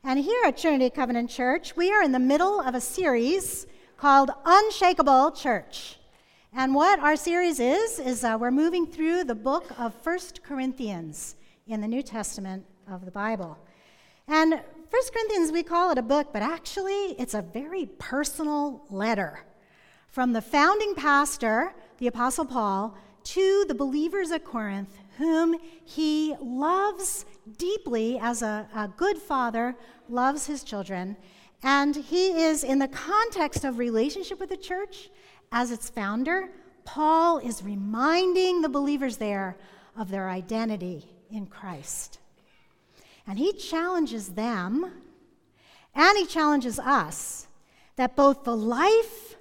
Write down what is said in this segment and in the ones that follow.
And here at Trinity Covenant Church, we are in the middle of a series called Unshakable Church. And what our series is we're moving through the book of 1 Corinthians in the New Testament of the Bible. And 1 Corinthians, we call it a book, but actually it's a very personal letter from the founding pastor, the Apostle Paul, to the believers at Corinth, whom he loves deeply as a good father loves his children. And he is, in the context of relationship with the church, as its founder, Paul is reminding the believers there of their identity in Christ. And he challenges them, and he challenges us, that both the life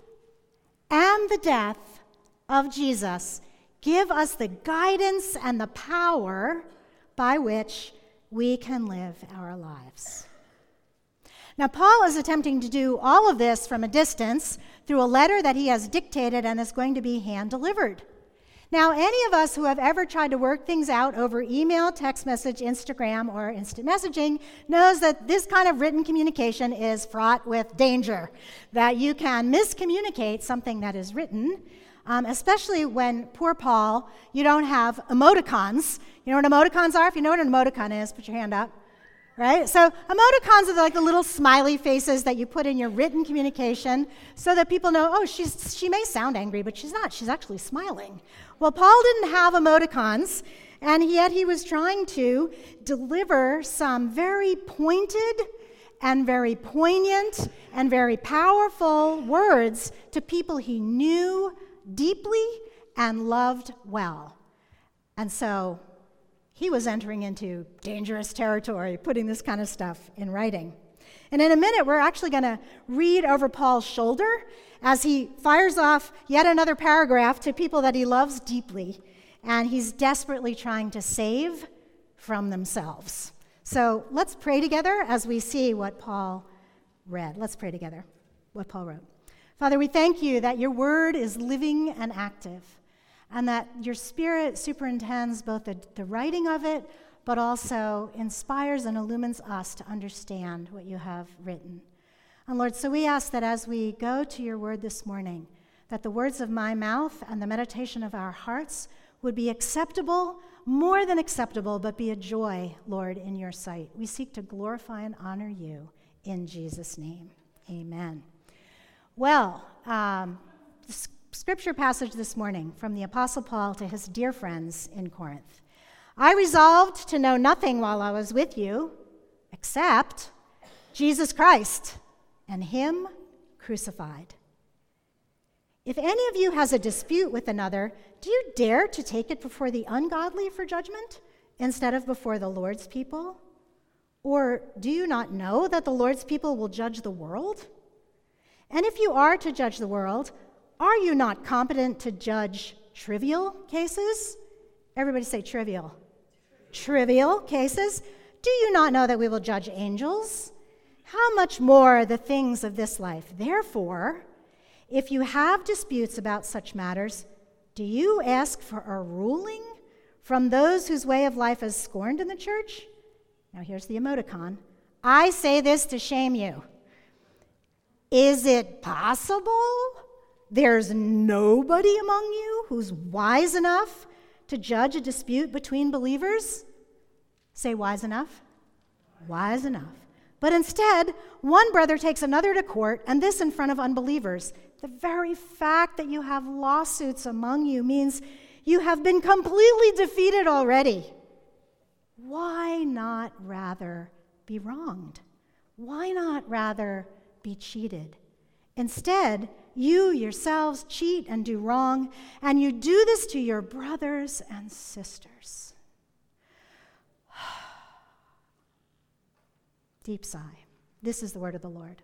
and the death of Jesus give us the guidance and the power by which we can live our lives. Now, Paul is attempting to do all of this from a distance through a letter that he has dictated and is going to be hand-delivered. Now, any of us who have ever tried to work things out over email, text message, Instagram, or instant messaging knows that this kind of written communication is fraught with danger, that you can miscommunicate something that is written, especially when, poor Paul, you don't have emoticons. You know what emoticons are? If you know what an emoticon is, put your hand up. Right? So emoticons are like the little smiley faces that you put in your written communication so that people know, oh, she may sound angry, but she's not. She's actually smiling. Well, Paul didn't have emoticons, and yet he was trying to deliver some very pointed and very poignant and very powerful words to people he knew deeply and loved well. And so he was entering into dangerous territory, putting this kind of stuff in writing. And in a minute, we're actually going to read over Paul's shoulder as he fires off yet another paragraph to people that he loves deeply, and he's desperately trying to save from themselves. So let's pray together as we see what Paul read. Let's pray together what Paul wrote. Father, we thank you that your word is living and active, and that your Spirit superintends both the writing of it, but also inspires and illumines us to understand what you have written. And Lord, so we ask that as we go to your word this morning, that the words of my mouth and the meditation of our hearts would be acceptable, more than acceptable, but be a joy, Lord, in your sight. We seek to glorify and honor you in Jesus' name. Amen. Well, scripture passage this morning from the Apostle Paul to his dear friends in Corinth. I resolved to know nothing while I was with you except Jesus Christ and him crucified. If any of you has a dispute with another, do you dare to take it before the ungodly for judgment instead of before the Lord's people? Or do you not know that the Lord's people will judge the world? And if you are to judge the world, are you not competent to judge trivial cases? Everybody say trivial. Trivial cases. Do you not know that we will judge angels? How much more the things of this life? Therefore, if you have disputes about such matters, do you ask for a ruling from those whose way of life is scorned in the church? Now here's the emoticon. I say this to shame you. Is it possible there's nobody among you who's wise enough to judge a dispute between believers? Say wise enough. Wise enough. But instead, one brother takes another to court, and this in front of unbelievers. The very fact that you have lawsuits among you means you have been completely defeated already. Why not rather be wronged? Why not rather be cheated? Instead, you yourselves cheat and do wrong, and you do this to your brothers and sisters. Deep sigh. This is the word of the Lord.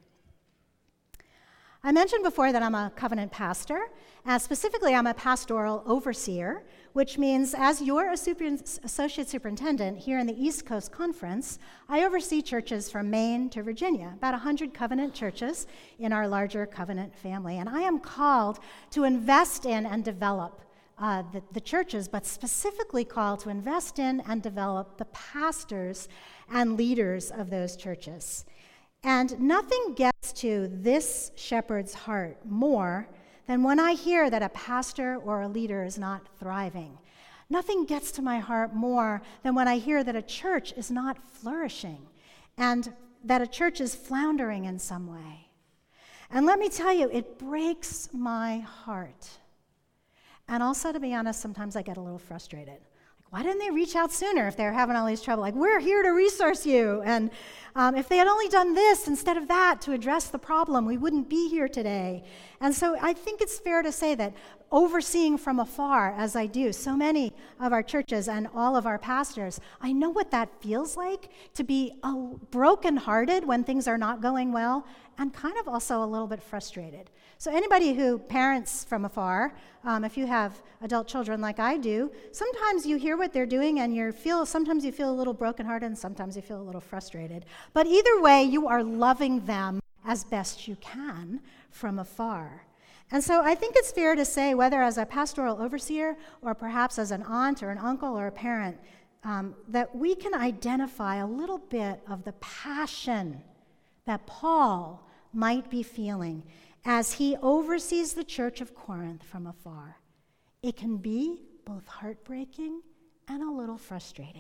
I mentioned before that I'm a covenant pastor. Specifically, I'm a pastoral overseer, which means as your associate superintendent here in the East Coast Conference, I oversee churches from Maine to Virginia, about 100 covenant churches in our larger covenant family. And I am called to invest in and develop the churches, but specifically called to invest in and develop the pastors and leaders of those churches. And nothing gets to this shepherd's heart more than when I hear that a pastor or a leader is not thriving. Nothing gets to my heart more than when I hear that a church is not flourishing and that a church is floundering in some way. And let me tell you, it breaks my heart. And also, to be honest, sometimes I get a little frustrated. Like, why didn't they reach out sooner if they're having all these trouble? Like, we're here to resource you. And if they had only done this instead of that to address the problem, we wouldn't be here today. And so I think it's fair to say that overseeing from afar, as I do so many of our churches and all of our pastors, I know what that feels like, to be brokenhearted when things are not going well, and kind of also a little bit frustrated. So anybody who parents from afar, if you have adult children like I do, sometimes you hear what they're doing and sometimes you feel a little brokenhearted and sometimes you feel a little frustrated. But either way, you are loving them as best you can from afar. And so I think it's fair to say, whether as a pastoral overseer or perhaps as an aunt or an uncle or a parent, that we can identify a little bit of the passion that Paul might be feeling as he oversees the church of Corinth from afar. It can be both heartbreaking and a little frustrating.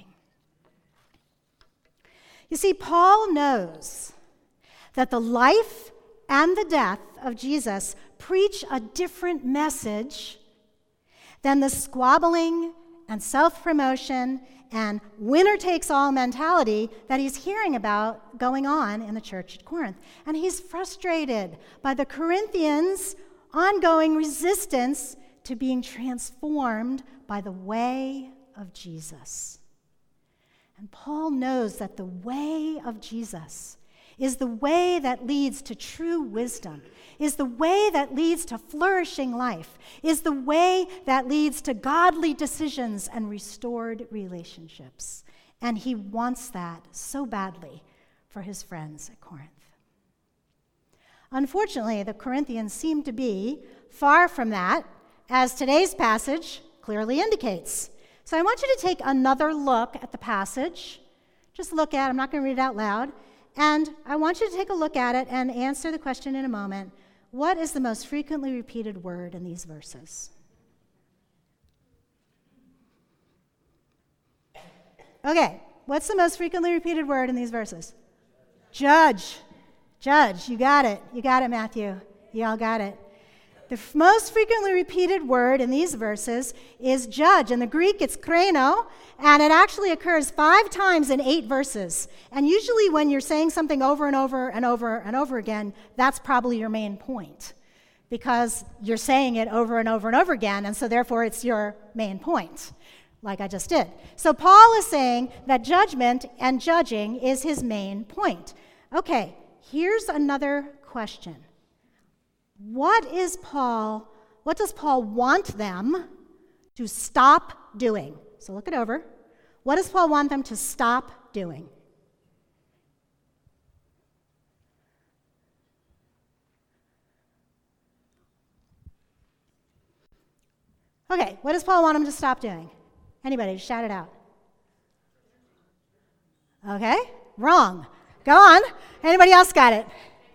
You see, Paul knows that the life and the death of Jesus preach a different message than the squabbling and self-promotion and winner-takes-all mentality that he's hearing about going on in the church at Corinth. And he's frustrated by the Corinthians' ongoing resistance to being transformed by the way of Jesus. And Paul knows that the way of Jesus is the way that leads to true wisdom, is the way that leads to flourishing life, is the way that leads to godly decisions and restored relationships. And he wants that so badly for his friends at Corinth. Unfortunately, the Corinthians seem to be far from that, as today's passage clearly indicates. So I want you to take another look at the passage. Just look at it. I'm not going to read it out loud. And I want you to take a look at it and answer the question in a moment. What is the most frequently repeated word in these verses? Okay, what's the most frequently repeated word in these verses? Judge. Judge. You got it. You got it, Matthew. You all got it. The most frequently repeated word in these verses is judge. In the Greek, it's kreno, and it actually occurs 5 times in 8 verses. And usually when you're saying something over and over and over and over again, that's probably your main point, because you're saying it over and over and over again, and so therefore it's your main point, like I just did. So Paul is saying that judgment and judging is his main point. Okay, here's another question. What does Paul want them to stop doing? So look it over. What does Paul want them to stop doing? Okay, what does Paul want them to stop doing? Anybody, shout it out. Okay, wrong. Go on. Anybody else got it?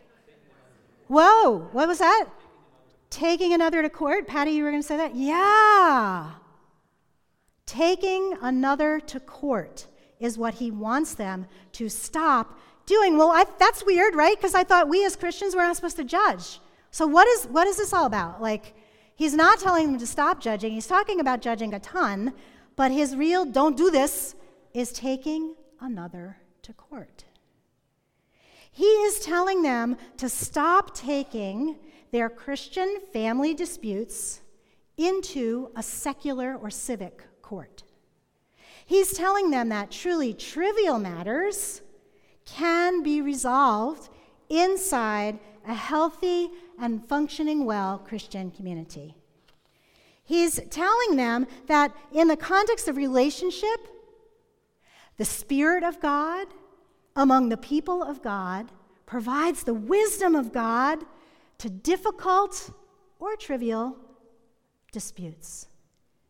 Whoa, what was that? Taking another to court? Patty, you were going to say that? Yeah. Taking another to court is what he wants them to stop doing. Well, that's weird, right? Because I thought we as Christians were not supposed to judge. So what is this all about? Like, he's not telling them to stop judging. He's talking about judging a ton, but his real don't do this is taking another to court. He is telling them to stop taking their Christian family disputes into a secular or civic court. He's telling them that truly trivial matters can be resolved inside a healthy and functioning well Christian community. He's telling them that in the context of relationship, the Spirit of God among the people of God provides the wisdom of God to difficult or trivial disputes.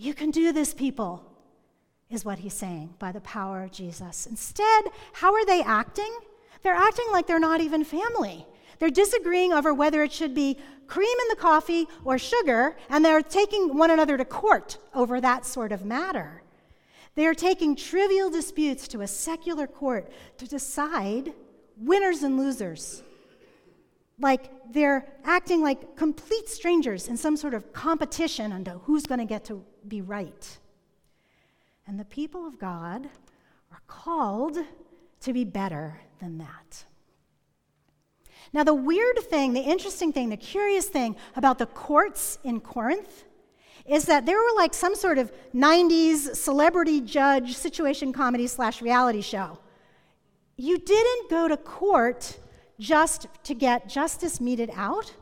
You can do this, people, is what he's saying by the power of Jesus. Instead, how are they acting? They're acting like they're not even family. They're disagreeing over whether it should be cream in the coffee or sugar, and they're taking one another to court over that sort of matter. They are taking trivial disputes to a secular court to decide winners and losers. Like they're acting like complete strangers in some sort of competition on who's going to get to be right. And the people of God are called to be better than that. Now, the weird thing, the interesting thing, the curious thing about the courts in Corinth is that they were like some sort of 90s celebrity judge situation comedy / reality show. You didn't go to court just to get justice meted out.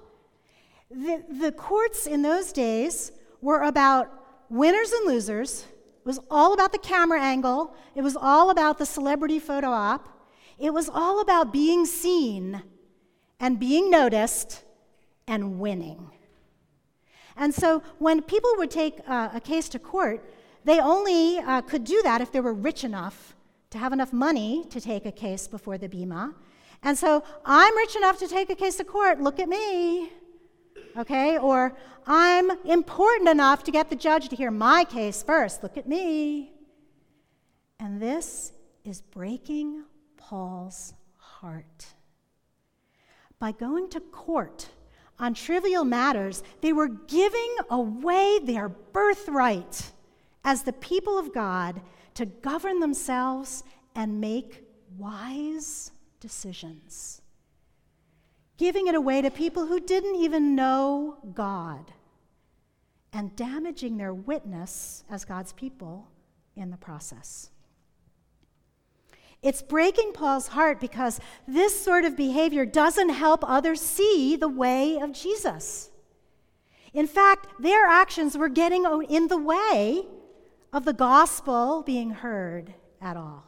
The courts in those days were about winners and losers. It was all about the camera angle. It was all about the celebrity photo op. It was all about being seen and being noticed and winning. And so when people would take a case to court, they only could do that if they were rich enough to have enough money to take a case before the Bema. And so I'm rich enough to take a case to court, look at me, okay? Or I'm important enough to get the judge to hear my case first, look at me. And this is breaking Paul's heart. By going to court on trivial matters, they were giving away their birthright as the people of God to govern themselves and make wise decisions. Giving it away to people who didn't even know God and damaging their witness as God's people in the process. It's breaking Paul's heart because this sort of behavior doesn't help others see the way of Jesus. In fact, their actions were getting in the way of the gospel being heard at all.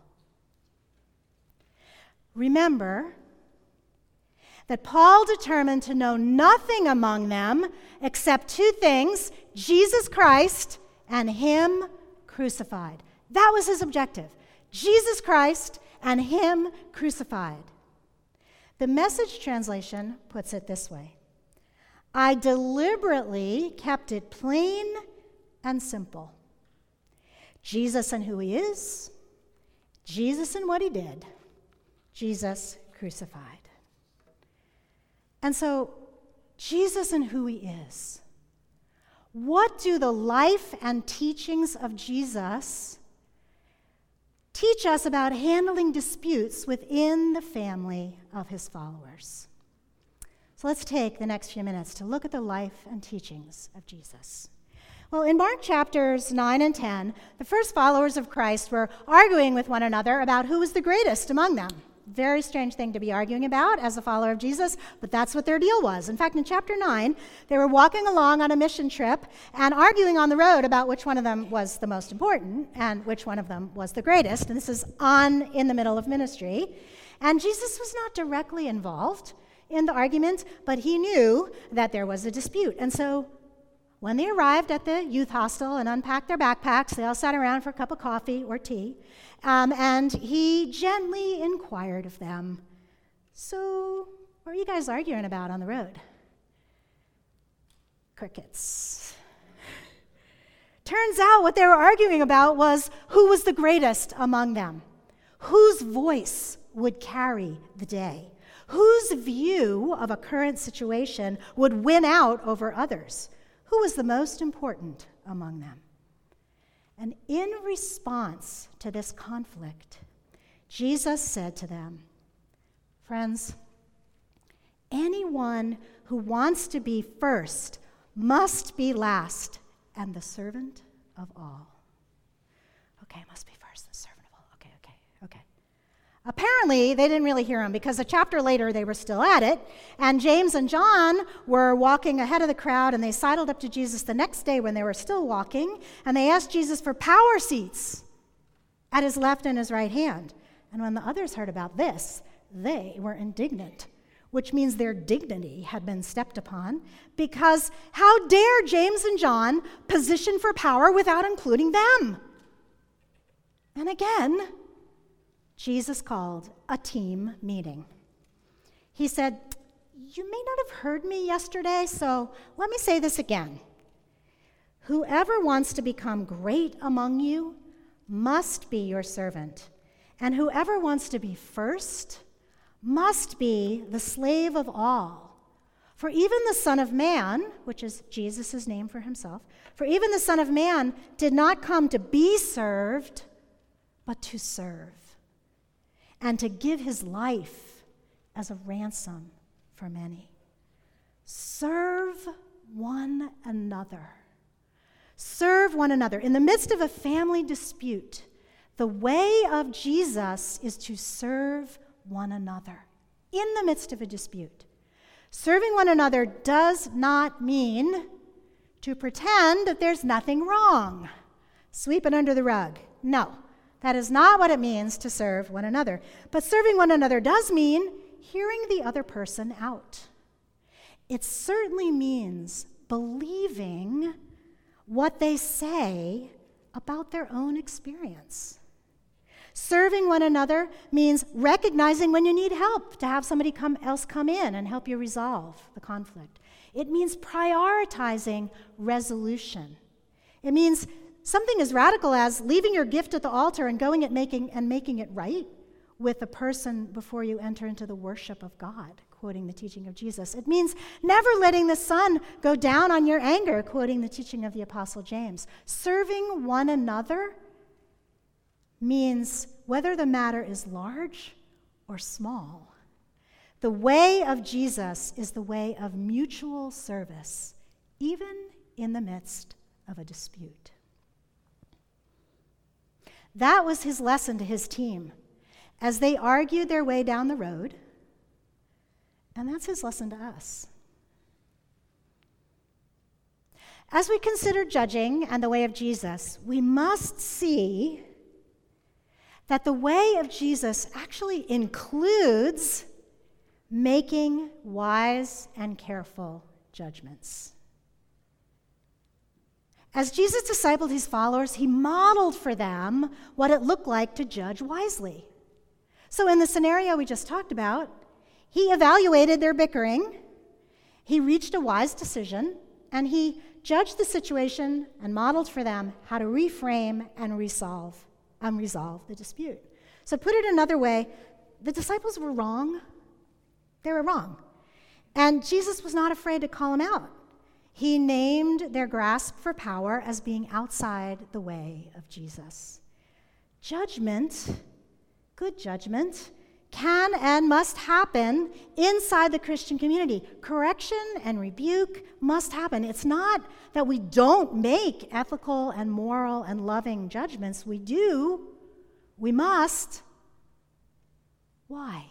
Remember that Paul determined to know nothing among them except two things: Jesus Christ and Him crucified. That was his objective. Jesus Christ and Him crucified. The Message translation puts it this way: I deliberately kept it plain and simple. Jesus and who He is, Jesus and what He did, Jesus crucified. And so, Jesus and who He is. What do the life and teachings of Jesus teach us about handling disputes within the family of His followers? So let's take the next few minutes to look at the life and teachings of Jesus. Well, in Mark chapters 9 and 10, the first followers of Christ were arguing with one another about who was the greatest among them. Very strange thing to be arguing about as a follower of Jesus, but that's what their deal was. In fact, in chapter 9, they were walking along on a mission trip and arguing on the road about which one of them was the most important and which one of them was the greatest. And this is in the middle of ministry. And Jesus was not directly involved in the argument, but He knew that there was a dispute. And so when they arrived at the youth hostel and unpacked their backpacks, they all sat around for a cup of coffee or tea, and He gently inquired of them, so what are you guys arguing about on the road? Crickets. Turns out what they were arguing about was who was the greatest among them, whose voice would carry the day, whose view of a current situation would win out over others. Who was the most important among them? And in response to this conflict, Jesus said to them, friends, anyone who wants to be first must be last and the servant of all. Okay, must be first, the servant of all. Okay. Apparently, they didn't really hear him because a chapter later they were still at it, and James and John were walking ahead of the crowd, and they sidled up to Jesus the next day when they were still walking, and they asked Jesus for power seats at His left and His right hand. And when the others heard about this, they were indignant. which means their dignity had been stepped upon, because how dare James and John position for power without including them? And again, Jesus called a team meeting. He said, "You may not have heard me yesterday, so let me say this again. Whoever wants to become great among you must be your servant, and whoever wants to be first must be the slave of all. For even the Son of Man," which is Jesus' name for himself, "for even the Son of Man did not come to be served, but to serve, and to give his life as a ransom for many." Serve one another. Serve one another. In the midst of a family dispute, the way of Jesus is to serve one another. In the midst of a dispute. Serving one another does not mean to pretend that there's nothing wrong. Sweep it under the rug. No, that is not what it means to serve one another. But serving one another does mean hearing the other person out. It certainly means believing what they say about their own experience. Serving one another means recognizing when you need help to have somebody else come in and help you resolve the conflict. It means prioritizing resolution. It means something as radical as leaving your gift at the altar and going and making it right with the person before you enter into the worship of God, quoting the teaching of Jesus. It means never letting the sun go down on your anger, quoting the teaching of the Apostle James. Serving one another means whether the matter is large or small. The way of Jesus is the way of mutual service, even in the midst of a dispute. That was his lesson to his team as they argued their way down the road, and that's his lesson to us. As we consider judging and the way of Jesus, we must see that the way of Jesus actually includes making wise and careful judgments. As Jesus discipled his followers, he modeled for them what it looked like to judge wisely. So in the scenario we just talked about, he evaluated their bickering, he reached a wise decision, and he judged the situation and modeled for them how to reframe and resolve the dispute. So put it another way, the disciples were wrong. They were wrong. And Jesus was not afraid to call them out. He named their grasp for power as being outside the way of Jesus. Judgment, good judgment, can and must happen inside the Christian community. Correction and rebuke must happen. It's not that we don't make ethical and moral and loving judgments. We do. We must. Why?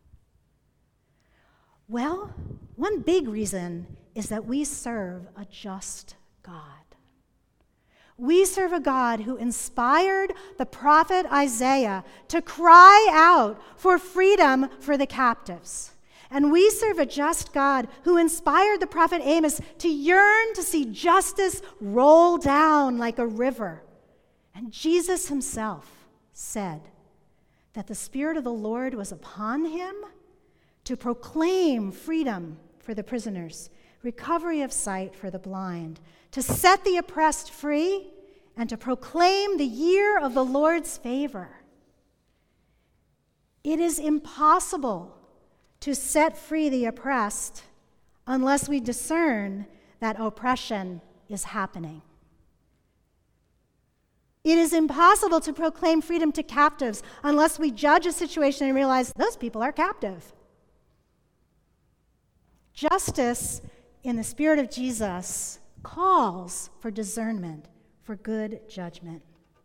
Well, one big reason is that we serve a just God. We serve a God who inspired the prophet Isaiah to cry out for freedom for the captives. And we serve a just God who inspired the prophet Amos to yearn to see justice roll down like a river. And Jesus himself said that the Spirit of the Lord was upon him to proclaim freedom for the prisoners, recovery of sight for the blind, to set the oppressed free, and to proclaim the year of the Lord's favor. It is impossible to set free the oppressed unless we discern that oppression is happening. It is impossible to proclaim freedom to captives unless we judge a situation and realize those people are captive. Justice in the Spirit of Jesus calls for discernment, for good judgment.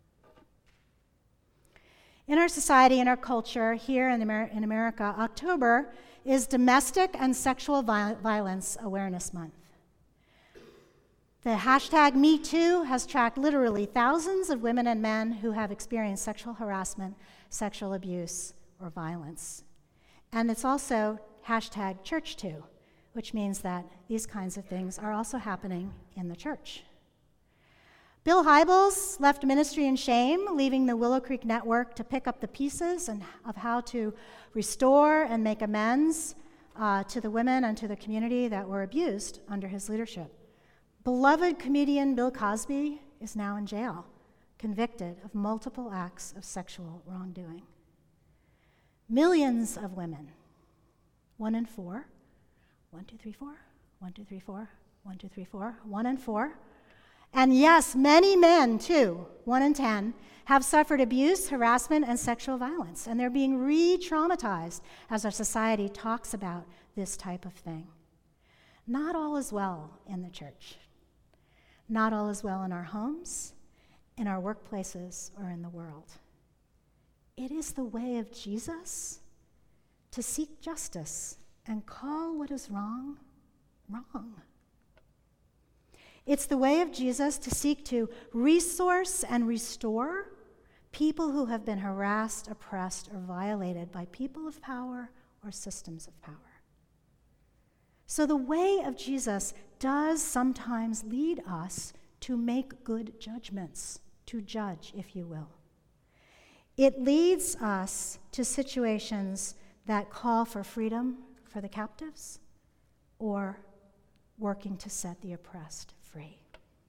In our society, in our culture, here in America, October is Domestic and Sexual Violence Awareness Month. The hashtag #MeToo has tracked literally thousands of women and men who have experienced sexual harassment, sexual abuse, or violence. And it's also #ChurchToo, which means that these kinds of things are also happening in the church. Bill Hybels left ministry in shame, leaving the Willow Creek Network to pick up the pieces of how to restore and make amends to the women and to the community that were abused under his leadership. Beloved comedian Bill Cosby is now in jail, convicted of multiple acts of sexual wrongdoing. Millions of women, 1 in 4, 1, 2, 3, 4, 1, 2, 3, 4, 1, 2, 3, 4, 1 in 4, and yes, many men too, 1 in 10, have suffered abuse, harassment, and sexual violence, and they're being re-traumatized as our society talks about this type of thing. Not all is well in the church. Not all is well in our homes, in our workplaces, or in the world. It is the way of Jesus to seek justice and call what is wrong, wrong. It's the way of Jesus to seek to resource and restore people who have been harassed, oppressed, or violated by people of power or systems of power. So the way of Jesus does sometimes lead us to make good judgments, to judge, if you will. It leads us to situations that call for freedom for the captives or working to set the oppressed free.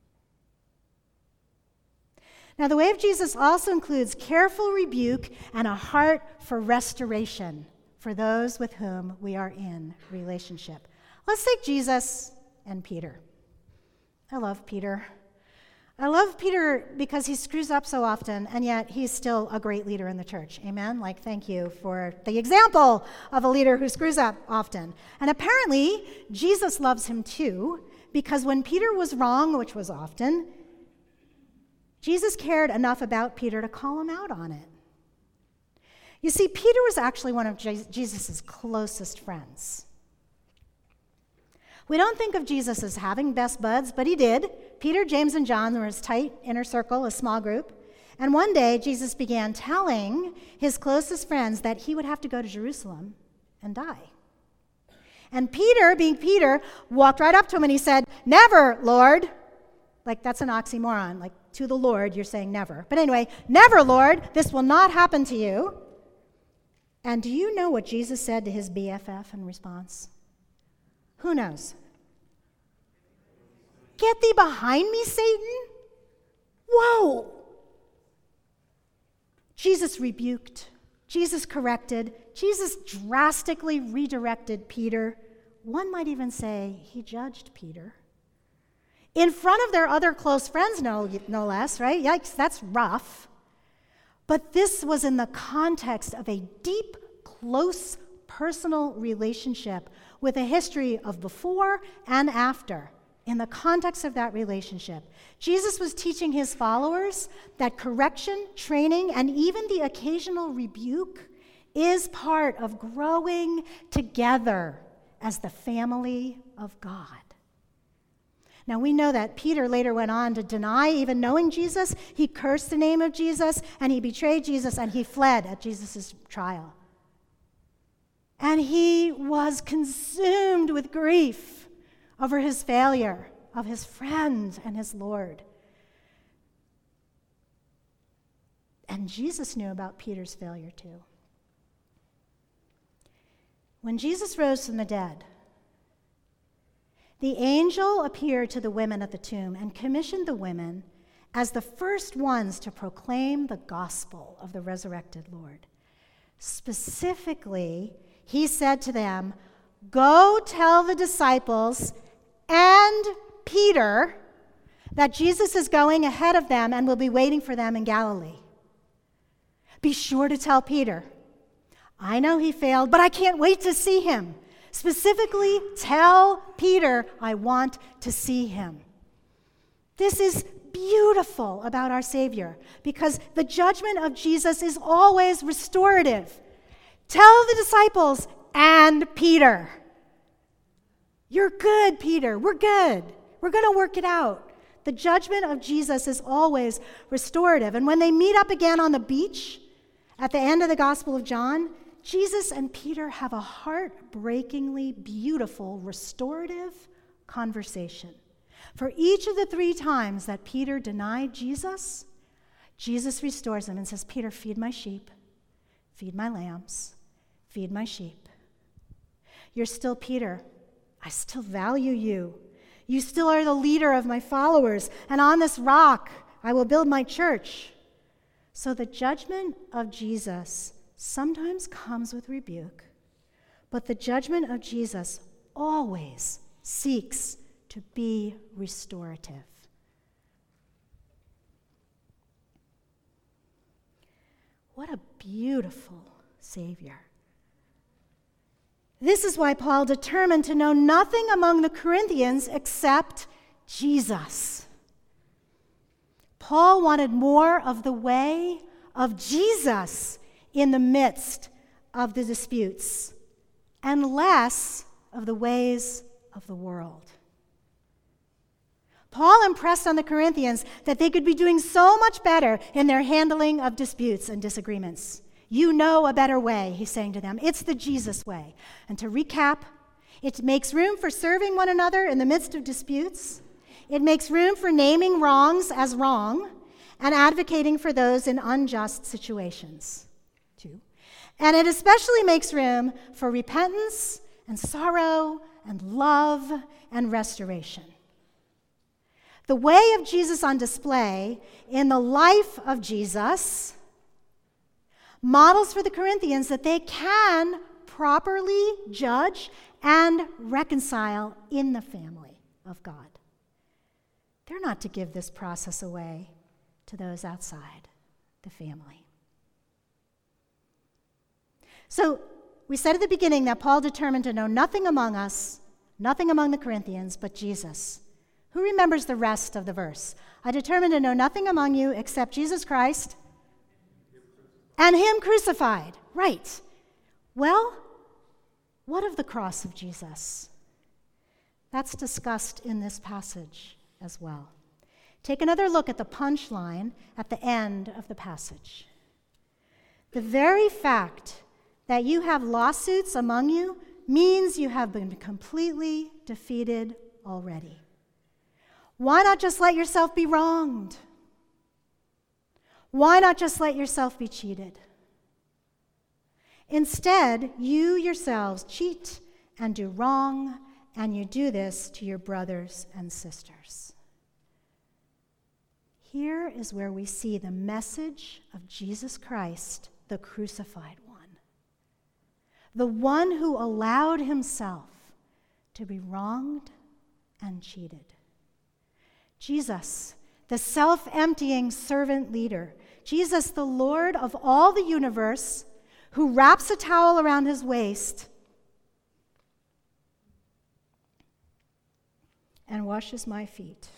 Now, the way of Jesus also includes careful rebuke and a heart for restoration for those with whom we are in relationship. Let's take Jesus and Peter. I love Peter. I love Peter because he screws up so often, and yet he's still a great leader in the church. Amen? Like, thank you for the example of a leader who screws up often. And apparently, Jesus loves him too, because when Peter was wrong, which was often, Jesus cared enough about Peter to call him out on it. You see, Peter was actually one of Jesus' closest friends. We don't think of Jesus as having best buds, but he did. Peter, James, and John were his tight inner circle, a small group. And one day, Jesus began telling his closest friends that he would have to go to Jerusalem and die. And Peter, being Peter, walked right up to him and he said, "Never, Lord." Like, that's an oxymoron. Like, to the Lord, you're saying never. But anyway, "Never, Lord, this will not happen to you." And do you know what Jesus said to his BFF in response? Who knows? "Get thee behind me, Satan." Whoa! Jesus rebuked, Jesus corrected, Jesus drastically redirected Peter. One might even say he judged Peter. In front of their other close friends, no less, right? Yikes, that's rough. But this was in the context of a deep, close, personal relationship with a history of before and after. In the context of that relationship, Jesus was teaching his followers that correction, training, and even the occasional rebuke is part of growing together as the family of God. Now, we know that Peter later went on to deny even knowing Jesus. He cursed the name of Jesus, and he betrayed Jesus, and he fled at Jesus' trial. And he was consumed with grief over his failure of his friend and his Lord. And Jesus knew about Peter's failure too. When Jesus rose from the dead, the angel appeared to the women at the tomb and commissioned the women as the first ones to proclaim the gospel of the resurrected Lord. Specifically, he said to them, "Go tell the disciples and Peter that Jesus is going ahead of them and will be waiting for them in Galilee. Be sure to tell Peter, I know he failed, but I can't wait to see him. Specifically, tell Peter I want to see him." This is beautiful about our Savior because the judgment of Jesus is always restorative. Tell the disciples and Peter. You're good, Peter. We're good. We're going to work it out. The judgment of Jesus is always restorative. And when they meet up again on the beach at the end of the Gospel of John, Jesus and Peter have a heartbreakingly beautiful, restorative conversation. For each of the 3 times that Peter denied Jesus, Jesus restores him and says, Peter, feed my sheep, feed my lambs, feed my sheep. You're still Peter. I still value you. You still are the leader of my followers, and on this rock I will build my church. So the judgment of Jesus sometimes comes with rebuke, but the judgment of Jesus always seeks to be restorative. What a beautiful Savior. This is why Paul determined to know nothing among the Corinthians except Jesus. Paul wanted more of the way of Jesus in the midst of the disputes and less of the ways of the world. Paul impressed on the Corinthians that they could be doing so much better in their handling of disputes and disagreements. You know a better way, he's saying to them. It's the Jesus way. And to recap, it makes room for serving one another in the midst of disputes. It makes room for naming wrongs as wrong and advocating for those in unjust situations, too. And it especially makes room for repentance and sorrow and love and restoration. The way of Jesus on display in the life of Jesus models for the Corinthians that they can properly judge and reconcile in the family of God. They're not to give this process away to those outside the family. So we said at the beginning that Paul determined to know nothing among us, nothing among the Corinthians, but Jesus. Who remembers the rest of the verse? I determined to know nothing among you except Jesus Christ and him crucified. Right. Well, what of the cross of Jesus? That's discussed in this passage as well. Take another look at the punchline at the end of the passage. The very fact that you have lawsuits among you means you have been completely defeated already. Why not just let yourself be wronged? Why not just let yourself be cheated? Instead, you yourselves cheat and do wrong, and you do this to your brothers and sisters. Here is where we see the message of Jesus Christ, the crucified one, the one who allowed himself to be wronged and cheated. Jesus, the self-emptying servant leader, Jesus, the Lord of all the universe, who wraps a towel around his waist and washes my feet.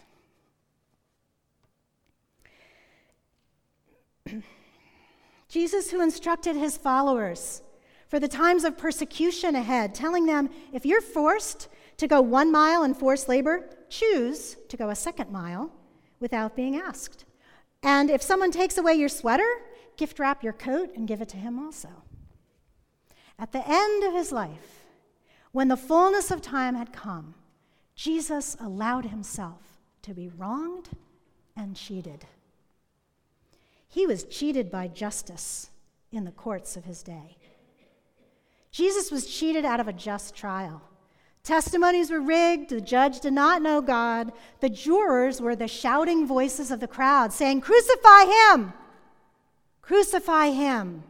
Jesus, who instructed his followers for the times of persecution ahead, telling them, if you're forced to go 1 mile in forced labor, choose to go a 2nd mile without being asked. And if someone takes away your sweater, gift wrap your coat and give it to him also. At the end of his life, when the fullness of time had come, Jesus allowed himself to be wronged and cheated. He was cheated by justice in the courts of his day. Jesus was cheated out of a just trial. Testimonies were rigged, the judge did not know God, the jurors were the shouting voices of the crowd saying, "Crucify him! Crucify him!"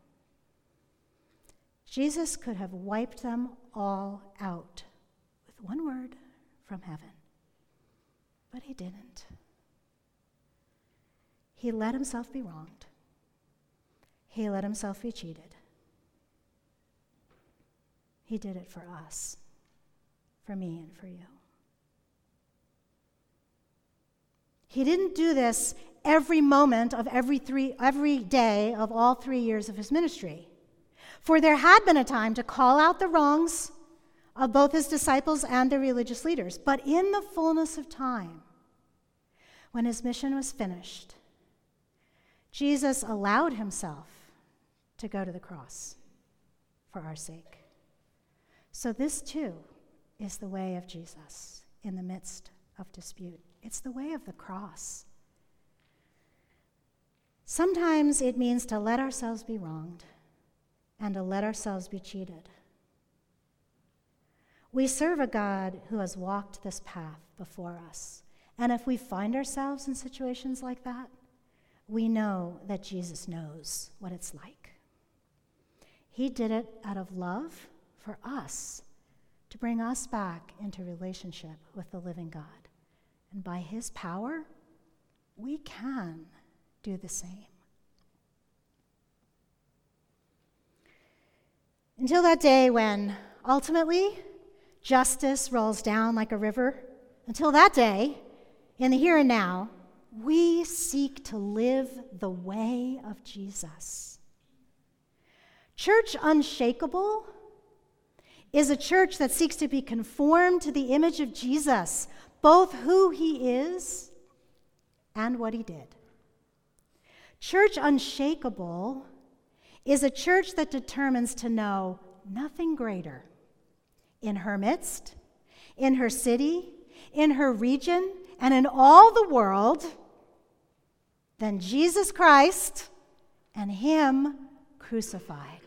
Jesus could have wiped them all out with one word from heaven, but he didn't. He let himself be wronged. He let himself be cheated. He did it for us, for me and for you. He didn't do this every moment of every day of all 3 years of his ministry. For there had been a time to call out the wrongs of both his disciples and the religious leaders. But in the fullness of time, when his mission was finished, Jesus allowed himself to go to the cross. for our sake. So this too is the way of Jesus in the midst of dispute. It's the way of the cross. Sometimes it means to let ourselves be wronged and to let ourselves be cheated. We serve a God who has walked this path before us. And if we find ourselves in situations like that, we know that Jesus knows what it's like. He did it out of love for us, to bring us back into relationship with the living God. And by his power, we can do the same. Until that day when, ultimately, justice rolls down like a river, until that day, in the here and now, we seek to live the way of Jesus. Church Unshakable is a church that seeks to be conformed to the image of Jesus, both who he is and what he did. Church Unshakable is a church that determines to know nothing greater in her midst, in her city, in her region, and in all the world than Jesus Christ and him crucified.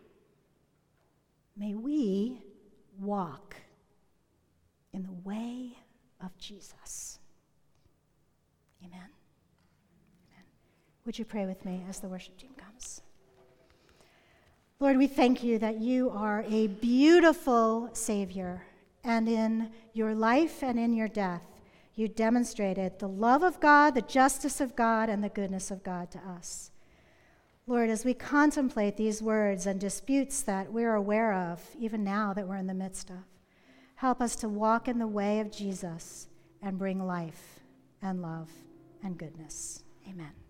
May we walk in the way of Jesus. Amen. Amen. Would you pray with me as the worship team comes? Lord, we thank you that you are a beautiful Savior, and in your life and in your death, you demonstrated the love of God, the justice of God, and the goodness of God to us. Lord, as we contemplate these words and disputes that we're aware of, even now that we're in the midst of, help us to walk in the way of Jesus and bring life and love and goodness. Amen.